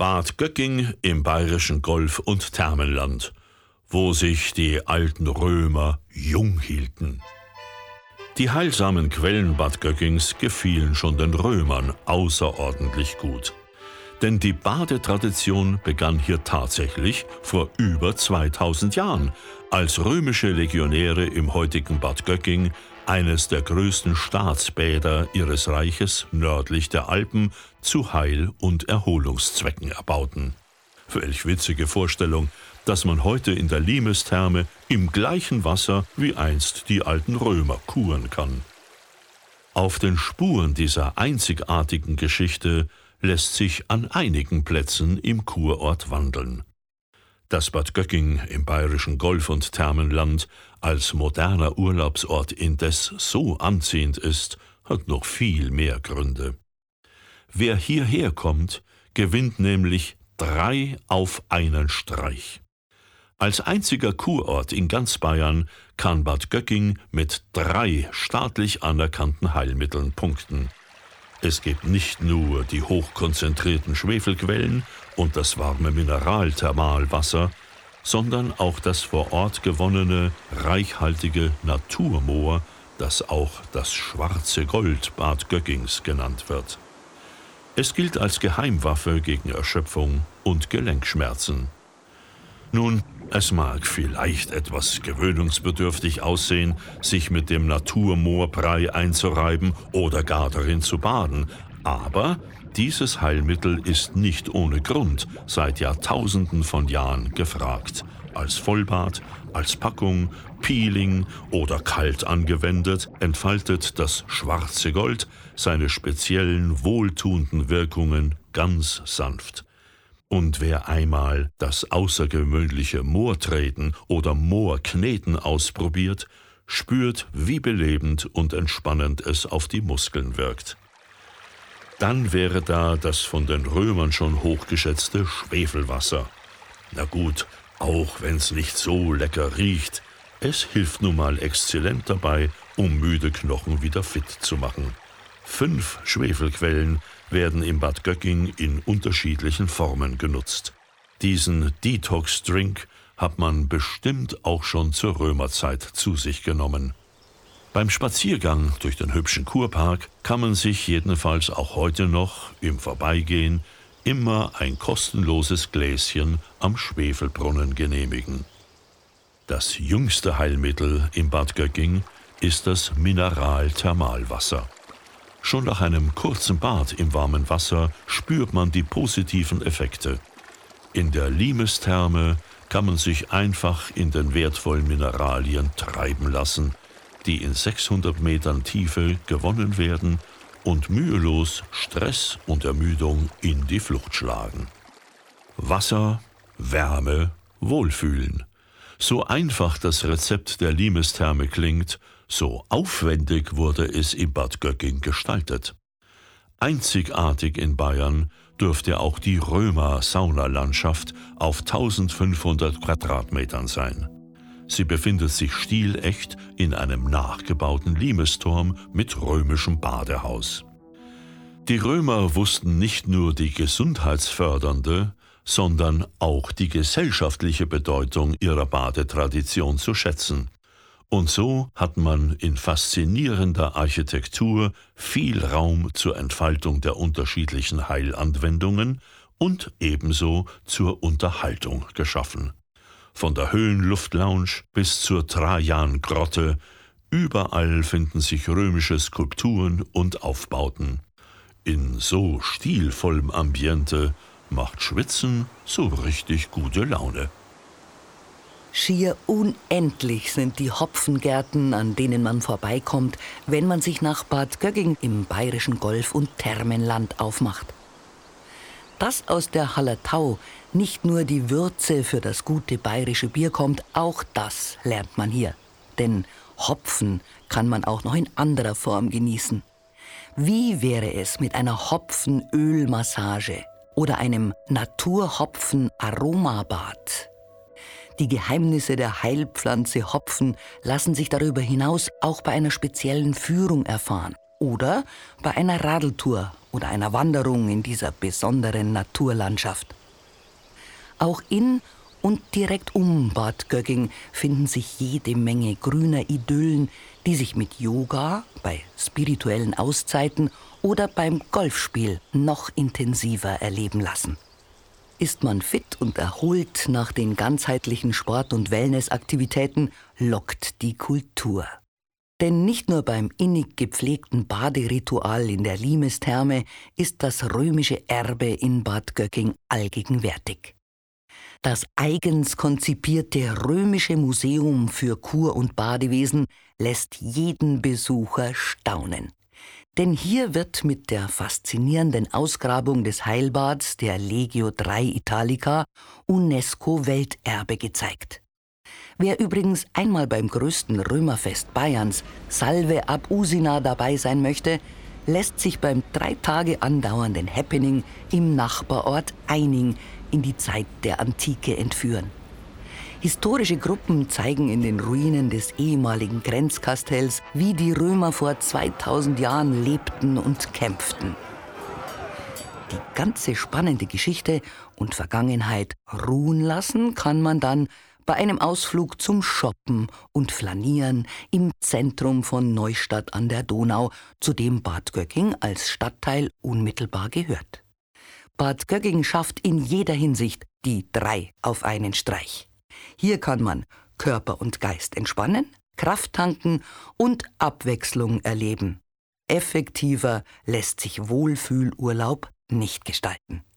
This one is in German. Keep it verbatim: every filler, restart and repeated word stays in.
Bad Göcking im bayerischen Golf- und Thermenland, wo sich die alten Römer jung hielten. Die heilsamen Quellen Bad Göckings gefielen schon den Römern außerordentlich gut. Denn die Badetradition begann hier tatsächlich vor über zweitausend Jahren, als römische Legionäre im heutigen Bad Göcking eines der größten Staatsbäder ihres Reiches nördlich der Alpen zu Heil- und Erholungszwecken erbauten. Welch witzige Vorstellung, dass man heute in der Limestherme im gleichen Wasser wie einst die alten Römer kuren kann. Auf den Spuren dieser einzigartigen Geschichte lässt sich an einigen Plätzen im Kurort wandeln. Dass Bad Göcking im bayerischen Golf- und Thermenland als moderner Urlaubsort indes so anziehend ist, hat noch viel mehr Gründe. Wer hierher kommt, gewinnt nämlich drei auf einen Streich. Als einziger Kurort in ganz Bayern kann Bad Göcking mit drei staatlich anerkannten Heilmitteln punkten. Es gibt nicht nur die hochkonzentrierten Schwefelquellen und das warme Mineralthermalwasser, sondern auch das vor Ort gewonnene, reichhaltige Naturmoor, das auch das schwarze Gold Bad Göckings genannt wird. Es gilt als Geheimwaffe gegen Erschöpfung und Gelenkschmerzen. Nun, es mag vielleicht etwas gewöhnungsbedürftig aussehen, sich mit dem Naturmoorbrei einzureiben oder gar darin zu baden, aber dieses Heilmittel ist nicht ohne Grund seit Jahrtausenden von Jahren gefragt. Als Vollbad, als Packung, Peeling oder kalt angewendet, entfaltet das schwarze Gold seine speziellen wohltuenden Wirkungen ganz sanft. Und wer einmal das außergewöhnliche Moortreten oder Moorkneten ausprobiert, spürt, wie belebend und entspannend es auf die Muskeln wirkt. Dann wäre da das von den Römern schon hochgeschätzte Schwefelwasser. Na gut, auch wenn's nicht so lecker riecht, es hilft nun mal exzellent dabei, um müde Knochen wieder fit zu machen. Fünf Schwefelquellen werden im Bad Göcking in unterschiedlichen Formen genutzt. Diesen Detox-Drink hat man bestimmt auch schon zur Römerzeit zu sich genommen. Beim Spaziergang durch den hübschen Kurpark kann man sich jedenfalls auch heute noch im Vorbeigehen immer ein kostenloses Gläschen am Schwefelbrunnen genehmigen. Das jüngste Heilmittel im Bad Göcking ist das Mineralthermalwasser. Schon nach einem kurzen Bad im warmen Wasser spürt man die positiven Effekte. In der Limestherme kann man sich einfach in den wertvollen Mineralien treiben lassen, die in sechshundert Metern Tiefe gewonnen werden und mühelos Stress und Ermüdung in die Flucht schlagen. Wasser, Wärme, Wohlfühlen. So einfach das Rezept der Limestherme klingt, so aufwendig wurde es in Bad Göcking gestaltet. Einzigartig in Bayern dürfte auch die Römer-Saunalandschaft auf eintausendfünfhundert Quadratmetern sein. Sie befindet sich stilecht in einem nachgebauten Limesturm mit römischem Badehaus. Die Römer wussten nicht nur die gesundheitsfördernde, sondern auch die gesellschaftliche Bedeutung ihrer Badetradition zu schätzen. Und so hat man in faszinierender Architektur viel Raum zur Entfaltung der unterschiedlichen Heilanwendungen und ebenso zur Unterhaltung geschaffen. Von der Höhenluftlounge bis zur Trajan-Grotte, überall finden sich römische Skulpturen und Aufbauten. In so stilvollem Ambiente macht Schwitzen so richtig gute Laune. Schier unendlich sind die Hopfengärten, an denen man vorbeikommt, wenn man sich nach Bad Göcking im bayerischen Golf- und Thermenland aufmacht. Dass aus der Hallertau nicht nur die Würze für das gute bayerische Bier kommt, auch das lernt man hier. Denn Hopfen kann man auch noch in anderer Form genießen. Wie wäre es mit einer Hopfenölmassage oder einem Naturhopfen-Aromabad? Die Geheimnisse der Heilpflanze Hopfen lassen sich darüber hinaus auch bei einer speziellen Führung erfahren. oder bei einer Radeltour oder einer Wanderung in dieser besonderen Naturlandschaft. Auch in und direkt um Bad Gögging finden sich jede Menge grüner Idyllen, die sich mit Yoga, bei spirituellen Auszeiten oder beim Golfspiel noch intensiver erleben lassen. Ist man fit und erholt nach den ganzheitlichen Sport- und Wellnessaktivitäten, lockt die Kultur. Denn nicht nur beim innig gepflegten Baderitual in der Limestherme ist das römische Erbe in Bad Gögging allgegenwärtig. Das eigens konzipierte Römische Museum für Kur- und Badewesen lässt jeden Besucher staunen. Denn hier wird mit der faszinierenden Ausgrabung des Heilbads der Legio drei Italica UNESCO-Welterbe gezeigt. Wer übrigens einmal beim größten Römerfest Bayerns, Salve ab Usina, dabei sein möchte, lässt sich beim drei Tage andauernden Happening im Nachbarort Eining in die Zeit der Antike entführen. Historische Gruppen zeigen in den Ruinen des ehemaligen Grenzkastells, wie die Römer vor zweitausend Jahren lebten und kämpften. Die ganze spannende Geschichte und Vergangenheit ruhen lassen kann man dann bei einem Ausflug zum Shoppen und Flanieren im Zentrum von Neustadt an der Donau, zu dem Bad Gögging als Stadtteil unmittelbar gehört. Bad Gögging schafft in jeder Hinsicht die drei auf einen Streich. Hier kann man Körper und Geist entspannen, Kraft tanken und Abwechslung erleben. Effektiver lässt sich Wohlfühlurlaub nicht gestalten.